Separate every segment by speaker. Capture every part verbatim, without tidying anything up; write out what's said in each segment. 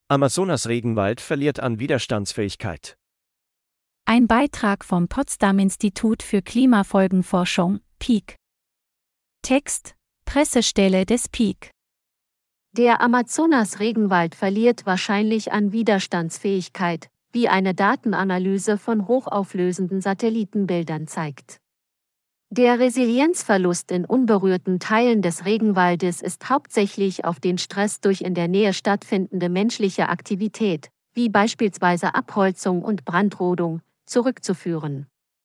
Speaker 1: Amazonas-Regenwald verliert an Widerstandsfähigkeit.
Speaker 2: Ein Beitrag vom Potsdam-Institut für Klimafolgenforschung, P I C. Text: Pressestelle des P I C.
Speaker 3: Der Amazonas-Regenwald verliert wahrscheinlich an Widerstandsfähigkeit, wie eine Datenanalyse von hochauflösenden Satellitenbildern zeigt. Der Resilienzverlust in unberührten Teilen des Regenwaldes ist hauptsächlich auf den Stress durch in der Nähe stattfindende menschliche Aktivität, wie beispielsweise Abholzung und Brandrodung, zurückzuführen.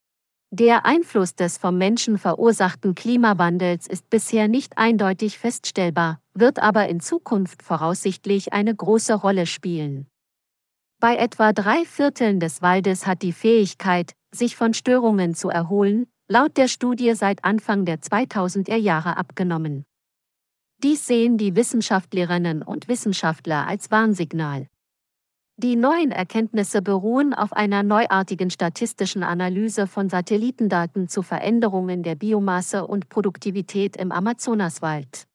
Speaker 3: Der Einfluss des vom Menschen verursachten Klimawandels ist bisher nicht eindeutig feststellbar, wird aber in Zukunft voraussichtlich eine große Rolle spielen. Bei etwa drei Vierteln des Waldes hat die Fähigkeit, sich von Störungen zu erholen, laut der Studie seit Anfang der zweitausender Jahre abgenommen. Dies sehen die Wissenschaftlerinnen und Wissenschaftler als Warnsignal. Die neuen Erkenntnisse beruhen auf einer neuartigen statistischen Analyse von Satellitendaten zu Veränderungen der Biomasse und Produktivität im Amazonaswald.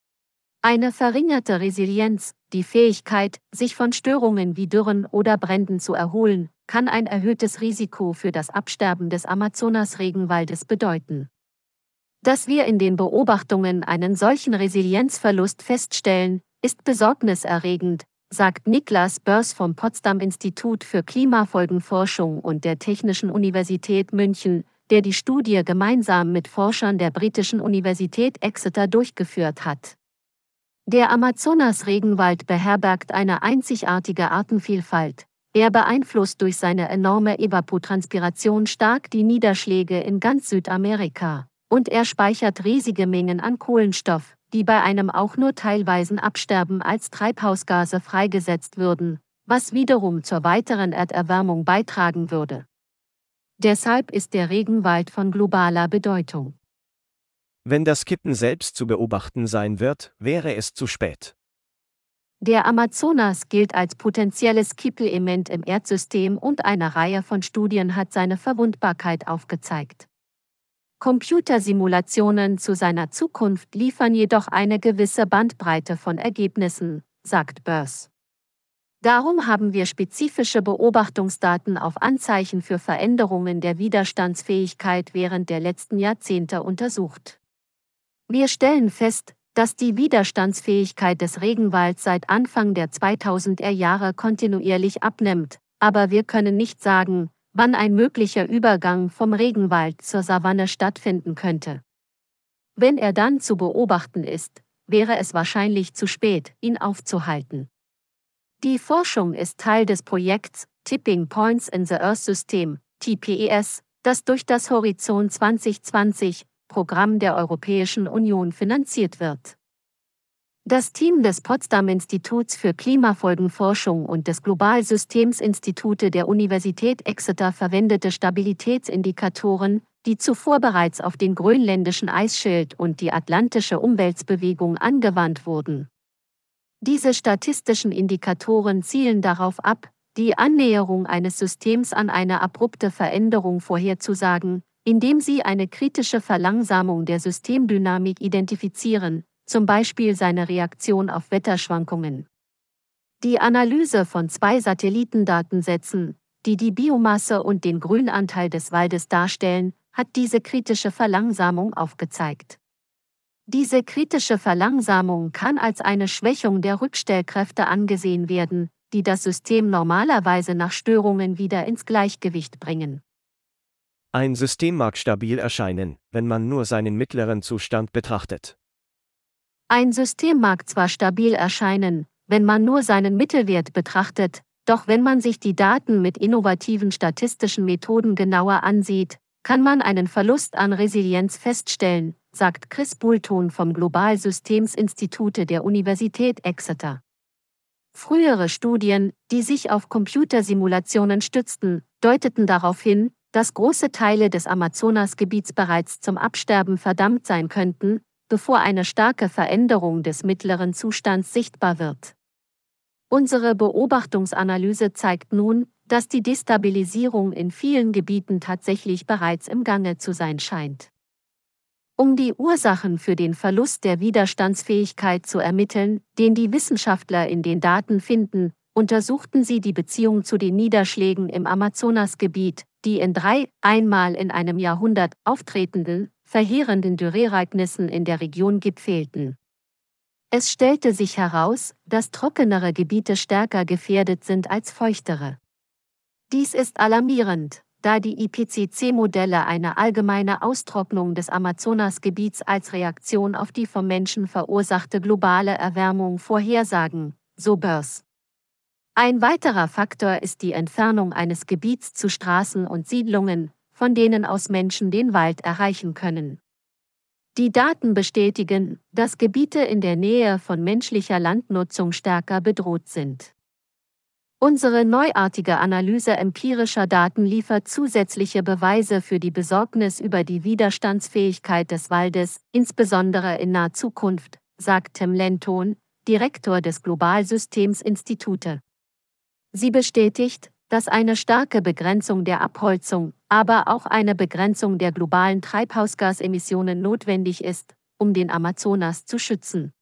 Speaker 3: Eine verringerte Resilienz, die Fähigkeit, sich von Störungen wie Dürren oder Bränden zu erholen, kann ein erhöhtes Risiko für das Absterben des Amazonas-Regenwaldes bedeuten. Dass wir in den Beobachtungen einen solchen Resilienzverlust feststellen, ist besorgniserregend, sagt Niklas Börs vom Potsdam-Institut für Klimafolgenforschung und der Technischen Universität München, der die Studie gemeinsam mit Forschern der britischen Universität Exeter durchgeführt hat. Der Amazonas-Regenwald beherbergt eine einzigartige Artenvielfalt. Er beeinflusst durch seine enorme Evapotranspiration stark die Niederschläge in ganz Südamerika, und er speichert riesige Mengen an Kohlenstoff, die bei einem auch nur teilweisen Absterben als Treibhausgase freigesetzt würden, was wiederum zur weiteren Erderwärmung beitragen würde. Deshalb ist der Regenwald von globaler Bedeutung.
Speaker 1: Wenn das Kippen selbst zu beobachten sein wird, wäre es zu spät.
Speaker 3: Der Amazonas gilt als potenzielles Kippelement im Erdsystem und eine Reihe von Studien hat seine Verwundbarkeit aufgezeigt. Computersimulationen zu seiner Zukunft liefern jedoch eine gewisse Bandbreite von Ergebnissen, sagt Börs. Darum haben wir spezifische Beobachtungsdaten auf Anzeichen für Veränderungen der Widerstandsfähigkeit während der letzten Jahrzehnte untersucht. Wir stellen fest, dass die Widerstandsfähigkeit des Regenwalds seit Anfang der zweitausender Jahre kontinuierlich abnimmt, aber wir können nicht sagen, wann ein möglicher Übergang vom Regenwald zur Savanne stattfinden könnte. Wenn er dann zu beobachten ist, wäre es wahrscheinlich zu spät, ihn aufzuhalten. Die Forschung ist Teil des Projekts Tipping Points in the Earth System, T P E S, das durch das Horizont zwanzig zwanzig Programm der Europäischen Union finanziert wird. Das Team des Potsdam-Instituts für Klimafolgenforschung und des Globalsystems-Institute der Universität Exeter verwendete Stabilitätsindikatoren, die zuvor bereits auf den grönländischen Eisschild und die atlantische Umweltbewegung angewandt wurden. Diese statistischen Indikatoren zielen darauf ab, die Annäherung eines Systems an eine abrupte Veränderung vorherzusagen, indem sie eine kritische Verlangsamung der Systemdynamik identifizieren, zum Beispiel seine Reaktion auf Wetterschwankungen. Die Analyse von zwei Satellitendatensätzen, die die Biomasse und den Grünanteil des Waldes darstellen, hat diese kritische Verlangsamung aufgezeigt. Diese kritische Verlangsamung kann als eine Schwächung der Rückstellkräfte angesehen werden, die das System normalerweise nach Störungen wieder ins Gleichgewicht bringen.
Speaker 1: Ein System mag stabil erscheinen, wenn man nur seinen mittleren Zustand betrachtet.
Speaker 3: Ein System mag zwar stabil erscheinen, wenn man nur seinen Mittelwert betrachtet, doch wenn man sich die Daten mit innovativen statistischen Methoden genauer ansieht, kann man einen Verlust an Resilienz feststellen, sagt Chris Boulton vom Globalsystems-Institute der Universität Exeter. Frühere Studien, die sich auf Computersimulationen stützten, deuteten darauf hin, dass große Teile des Amazonasgebiets bereits zum Absterben verdammt sein könnten, bevor eine starke Veränderung des mittleren Zustands sichtbar wird. Unsere Beobachtungsanalyse zeigt nun, dass die Destabilisierung in vielen Gebieten tatsächlich bereits im Gange zu sein scheint. Um die Ursachen für den Verlust der Widerstandsfähigkeit zu ermitteln, den die Wissenschaftler in den Daten finden, untersuchten sie die Beziehung zu den Niederschlägen im Amazonasgebiet, die in drei einmal in einem Jahrhundert auftretenden, verheerenden Dürreereignissen in der Region gipfelten. Es stellte sich heraus, dass trockenere Gebiete stärker gefährdet sind als feuchtere. Dies ist alarmierend, da die I P C C-Modelle eine allgemeine Austrocknung des Amazonasgebiets als Reaktion auf die vom Menschen verursachte globale Erwärmung vorhersagen, so Boers. Ein weiterer Faktor ist die Entfernung eines Gebiets zu Straßen und Siedlungen, von denen aus Menschen den Wald erreichen können. Die Daten bestätigen, dass Gebiete in der Nähe von menschlicher Landnutzung stärker bedroht sind. Unsere neuartige Analyse empirischer Daten liefert zusätzliche Beweise für die Besorgnis über die Widerstandsfähigkeit des Waldes, insbesondere in naher Zukunft, sagt Tim Lenton, Direktor des Globalsystems-Institute. Sie bestätigt, dass eine starke Begrenzung der Abholzung, aber auch eine Begrenzung der globalen Treibhausgasemissionen notwendig ist, um den Amazonas zu schützen.